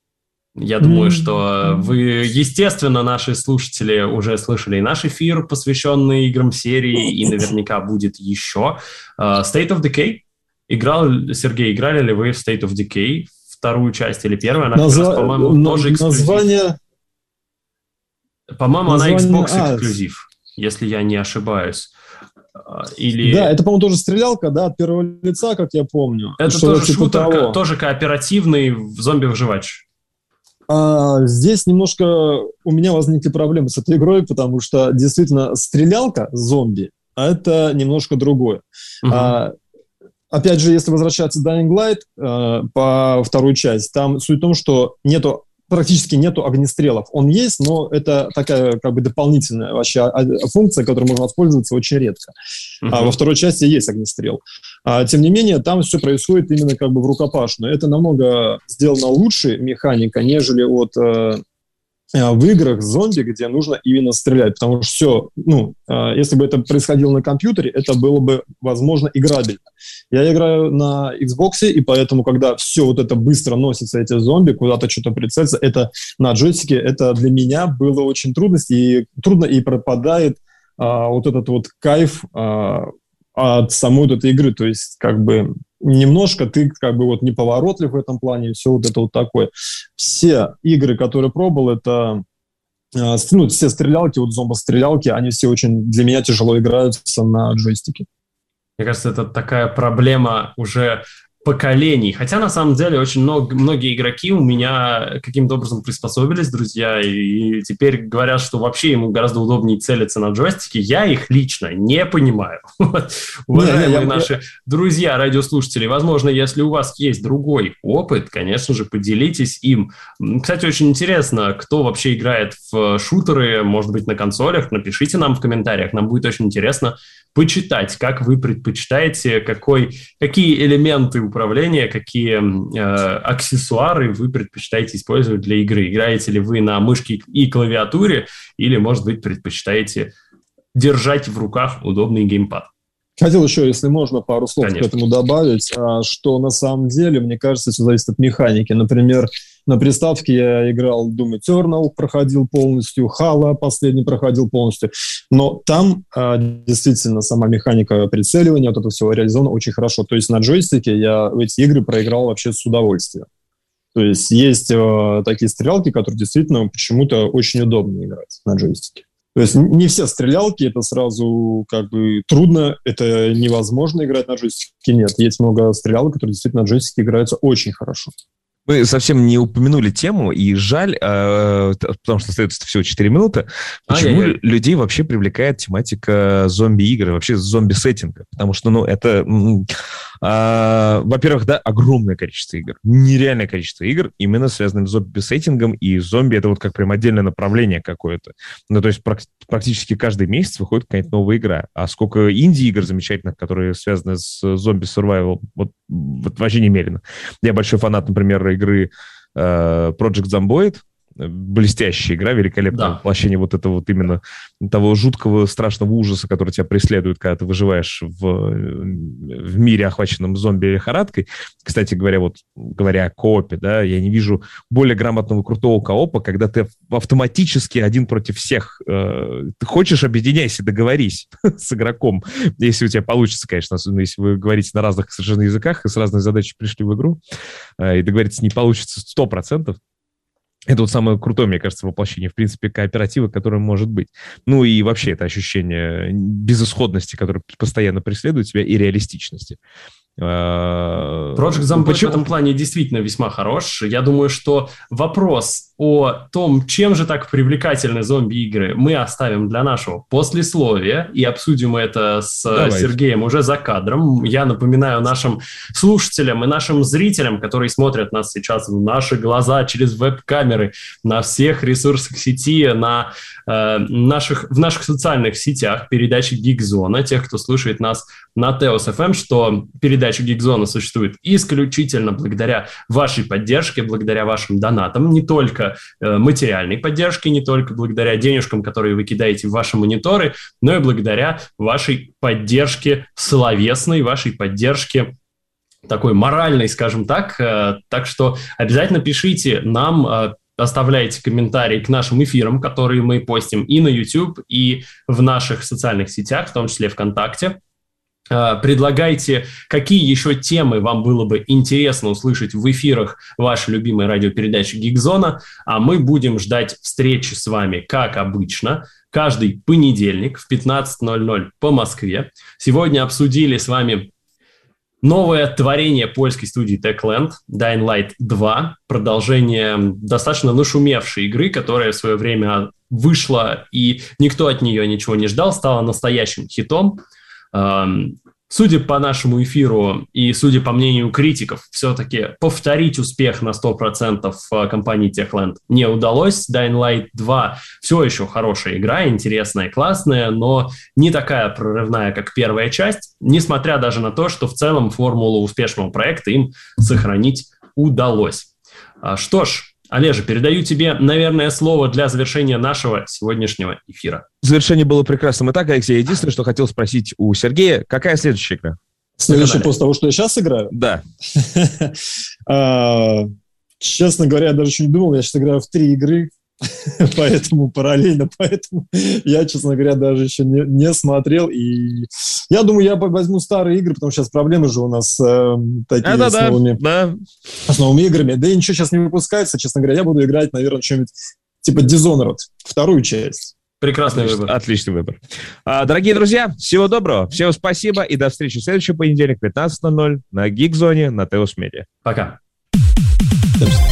Я думаю, mm-hmm. что вы, естественно, наши слушатели уже слышали и наш эфир, посвященный играм серии, и наверняка будет еще. State of Decay. Играл, Сергей, играли ли вы в State of Decay? Вторую часть или первую? Она, Назва... раз, по-моему, на... тоже эксклюзив. Название... По-моему, Название... она Xbox а, эксклюзив, если я не ошибаюсь. Или... Да, это, по-моему, тоже стрелялка, да, от первого лица, как я помню. Это тоже типа шутер, того. Тоже кооперативный зомби-выживач. А, здесь немножко у меня возникли проблемы с этой игрой, потому что действительно стрелялка зомби, а это немножко другое. Угу. А, опять же, если возвращаться к Dying Light а, по вторую часть, там суть в том, что нету практически нету огнестрелов. Он есть, но это такая как бы дополнительная вообще функция, которой можно воспользоваться очень редко. Uh-huh. А во второй части есть огнестрел. А, тем не менее, там все происходит именно как бы в рукопашную. Это намного сделано лучше механика, нежели от... в играх зомби, где нужно именно стрелять, потому что все, ну, если бы это происходило на компьютере, это было бы, возможно, играбельно. Я играю на Xbox, и поэтому, когда все вот это быстро носится, эти зомби, куда-то что-то прицелиться, это на джойстике, это для меня было очень трудно, и трудно, и пропадает а, вот этот вот кайф а, от самой вот этой игры, то есть, как бы, немножко ты как бы вот неповоротлив в этом плане, все вот это вот такое. Все игры, которые пробовал, это ну, все стрелялки, вот зомбо-стрелялки, они все очень для меня тяжело играются на джойстике. Мне кажется, это такая проблема уже поколений. Хотя, на самом деле, очень много, многие игроки у меня каким-то образом приспособились, друзья, и теперь говорят, что вообще ему гораздо удобнее целиться на джойстике. Я их лично не понимаю. Уважаемые наши друзья, радиослушатели, возможно, если у вас есть другой опыт, конечно же, поделитесь им. Кстати, очень интересно, кто вообще играет в шутеры, может быть, на консолях. Напишите нам в комментариях, нам будет очень интересно почитать, как вы предпочитаете, какой, какие элементы управления, какие э, аксессуары вы предпочитаете использовать для игры. Играете ли вы на мышке и клавиатуре, или, может быть, предпочитаете держать в руках удобный геймпад. Хотел еще, если можно, пару слов Конечно. К этому добавить, что на самом деле, мне кажется, все зависит от механики. Например, на приставке я играл Doom Eternal, проходил полностью, Halo последний проходил полностью, но там а, действительно сама механика прицеливания, вот это все реализовано очень хорошо. То есть на джойстике я в эти игры проиграл вообще с удовольствием. То есть есть а, такие стрелялки, которые действительно почему-то очень удобно играть на джойстике. То есть не все стрелялки, это сразу как бы трудно, это невозможно играть на джойстике. Нет, есть много стрелялок, которые действительно на джойстике играются очень хорошо. Мы совсем не упомянули тему, и жаль, э, потому что остается всего четыре минуты, почему А-я-я. людей вообще привлекает тематика зомби-игр, вообще зомби-сеттинга. Потому что, ну, это, э, во-первых, да, огромное количество игр, нереальное количество игр, именно связанных с зомби-сеттингом, и зомби — это вот как прям отдельное направление какое-то. Ну, то есть прак- практически каждый месяц выходит какая-то новая игра. А сколько инди-игр замечательных, которые связаны с зомби-сурвайвал, вот, вот вообще немерено. Я большой фанат, например, игры э, Project Zomboid. Блестящая игра, великолепное да. воплощение вот этого вот именно того жуткого, страшного ужаса, который тебя преследует, когда ты выживаешь в, в мире, охваченном зомби-лихорадкой. Кстати говоря, вот говоря о коопе, да, я не вижу более грамотного, крутого коопа, когда ты автоматически один против всех. Э, ты хочешь, объединяйся, договорись с игроком, если у тебя получится, конечно, особенно если вы говорите на разных совершенно языках и с разных задач пришли в игру, э, и договориться не получится сто процентов. Это вот самое крутое, мне кажется, воплощение, в принципе, кооператива, которое может быть. Ну и вообще это ощущение безысходности, которое постоянно преследует тебя, и реалистичности. Project Zomboid в этом плане действительно весьма хорош. Я думаю, что вопрос о том, чем же так привлекательны зомби-игры, мы оставим для нашего послесловия и обсудим это с Давайте. Сергеем уже за кадром. Я напоминаю нашим слушателям и нашим зрителям, которые смотрят нас сейчас в наши глаза через веб-камеры, на всех ресурсах сети, на, э, наших, в наших социальных сетях передачи Geekzone, тех, кто слушает нас на Теос эф эм, что передача Geekzone существует исключительно благодаря вашей поддержке, благодаря вашим донатам, не только э, материальной поддержке, не только благодаря денежкам, которые вы кидаете в ваши мониторы, но и благодаря вашей поддержке словесной, вашей поддержке такой моральной, скажем так. Э, так что обязательно пишите нам, э, оставляйте комментарии к нашим эфирам, которые мы постим и на YouTube, и в наших социальных сетях, в том числе ВКонтакте. Предлагайте, какие еще темы вам было бы интересно услышать в эфирах вашей любимой радиопередачи Geekzone, а мы будем ждать встречи с вами, как обычно, каждый понедельник в пятнадцать ноль ноль по Москве. Сегодня обсудили с вами новое творение польской студии Techland, Dying Light два, продолжение достаточно нашумевшей игры, которая в свое время вышла, и никто от нее ничего не ждал, стала настоящим хитом. Судя по нашему эфиру и судя по мнению критиков, все-таки повторить успех на сто процентов компании Techland не удалось. Dying Light два все еще хорошая игра, интересная, классная, но не такая прорывная, как первая часть, несмотря даже на то, что в целом формулу успешного проекта им сохранить удалось. Что ж, Олежа, передаю тебе, наверное, слово для завершения нашего сегодняшнего эфира. Завершение было прекрасным и так, Алексей. Единственное, что хотел спросить у Сергея, какая следующая игра? Следующая после того, что я сейчас играю? Да. Честно говоря, я даже еще не думал. Я сейчас играю в три игры, поэтому параллельно, поэтому я, честно говоря, даже еще не, не смотрел. И я думаю, я возьму старые игры, потому что сейчас проблемы же у нас э, такие а, с, да, новыми, да. с новыми играми. Да и ничего сейчас не выпускается, честно говоря. Я буду играть, наверное, что-нибудь типа Dishonored, вторую часть. Прекрасный Отличный, выбор. Отличный выбор. А, дорогие друзья, всего доброго, всем спасибо и до встречи в следующий понедельник в пятнадцать ноль ноль на Geekzone на Teos Media. Пока. Спасибо.